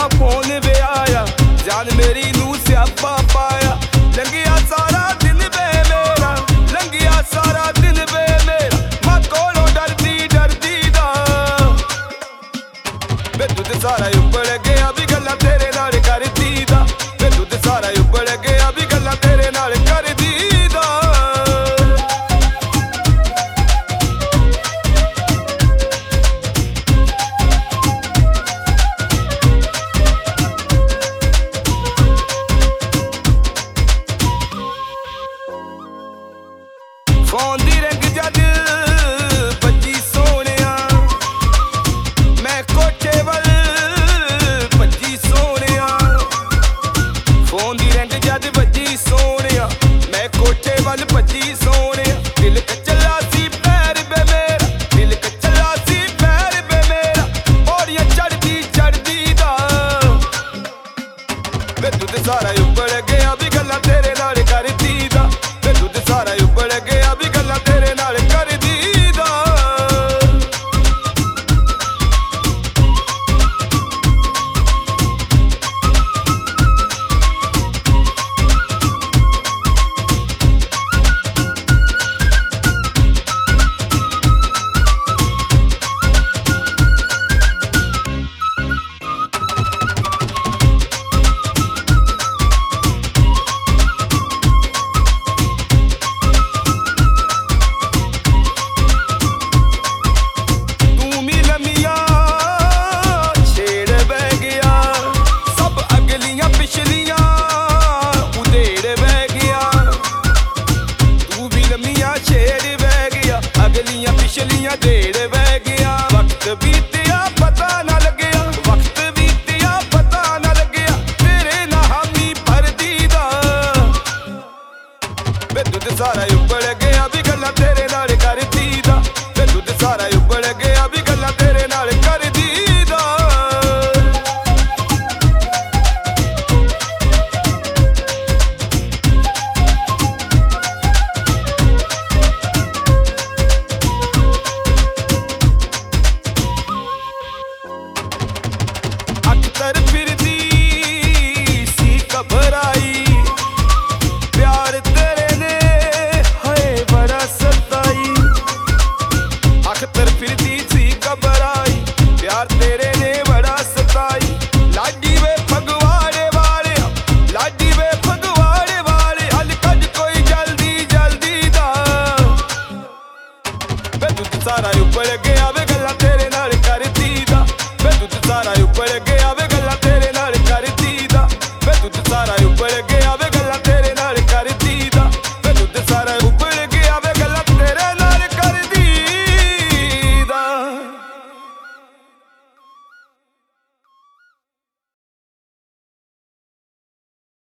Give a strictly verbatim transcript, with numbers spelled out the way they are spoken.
Phone वे आया, जान मेरी नू स्यापा पाया। लंघिया सारा दिन बे मेरा, लंघिया सारा दिन बे मेरा, मां कोलों डरदी डरदी दा। वे तू ते सारा उबड़ गया भी गल्लां तेरे नाल करदी दा। वे तू ते सारा उबड़ गया भी गल्लां तेरे नाल करदी दा। फोन दी रिंग जद बजी सोनिया, मैं कोठे वल भजी सोनिया। फोन दी रिंग जद बजी सोनिया, मैं कोठे वल भजी सोनिया। दिल कचला सी पैर बे मेरा, दिल कचला सी पैर बे मेरा, पौड़ियां चढ़दी चढ़दी दा। वे तू ते सारा उबड़ गया भी गल्लां तेरे नाल करदी दा। वे तू ते सारा उबड़ गया भी गल्लां तेरे नाल करदी दा। पिछलियां देड़ बह गया, वक्त बीतिया पता ना लग्या, वक्त बीतिया पता ना लग्या, तेरे ना हामी भरदी दा। वे तू ते सारा उबड़ गया भी गल्लां तेरे नाल करदी दा। वे तू ते सारा उबड़ गया भी गल्लां तेरे नाल करदी दा। अख्तर फिरदी सी घबराई, प्यार तेरे ने है बड़ा सताई। अख्तर फिरदी सी घबराई, प्यार तेरे ने बड़ा सताई। लाडी वे फगवाड़े वाले, लाडी वे फगवाड़े वाले, हल कज कोई जल्दी जल्दी दा। वे तू ते सारा उबड़ गया